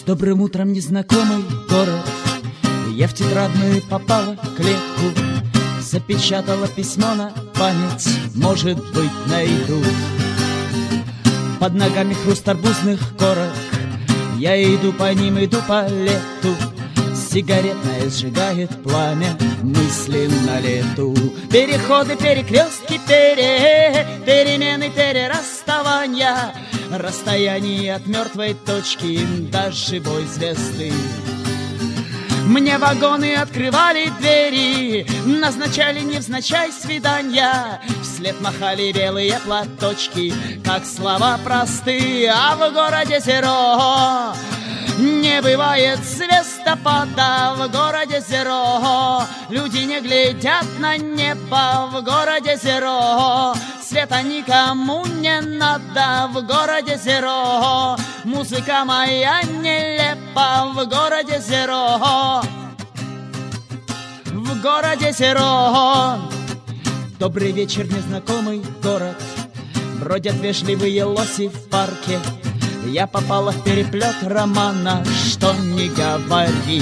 Добрым утром, незнакомый город. Я в тетрадную попала клетку, запечатала письмо на память, может быть, найду. Под ногами хруст арбузных корок, я иду по ним, иду по лету. Сигаретная сжигает пламя, мысли на лету. Переходы, перекрестки, перемены, перерасставания, расстояние от мертвой точки до живой звезды. Мне вагоны открывали двери, назначали невзначай свидания. Вслед махали белые платочки, как слова просты. А в городе зеро не бывает звездопада. В городе зеро люди не глядят на небо. В городе зеро света никому не надо. В городе зеро музыка моя нелепа. В городе зеро, в городе зеро. Добрый вечер, незнакомый город. Бродят вежливые лоси в парке. Я попала в переплет романа, что не говори.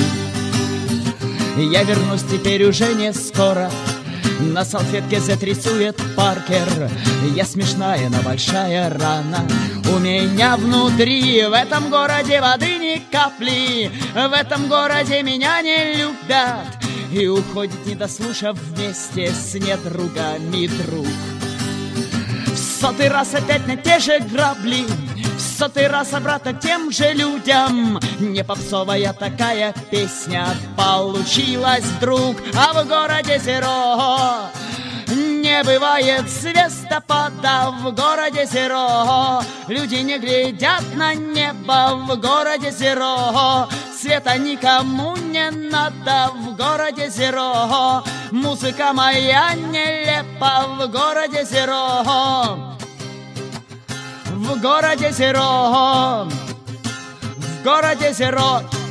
Я вернусь теперь уже не скоро. На салфетке затрясует Паркер. Я смешная, но большая рана у меня внутри. В этом городе воды ни капли, в этом городе меня не любят. И уходит, не дослушав, вместе с недругами друг. В сотый раз опять на те же грабли, в сотый раз обратно к тем же людям. Не попсовая такая песня получилась вдруг. А в городе зеро не бывает звездопада. В городе зеро люди не глядят на небо. В городе зеро света никому не надо. В городе зеро музыка моя нелепа. В городе зеро, в городе зеро, в городе зеро.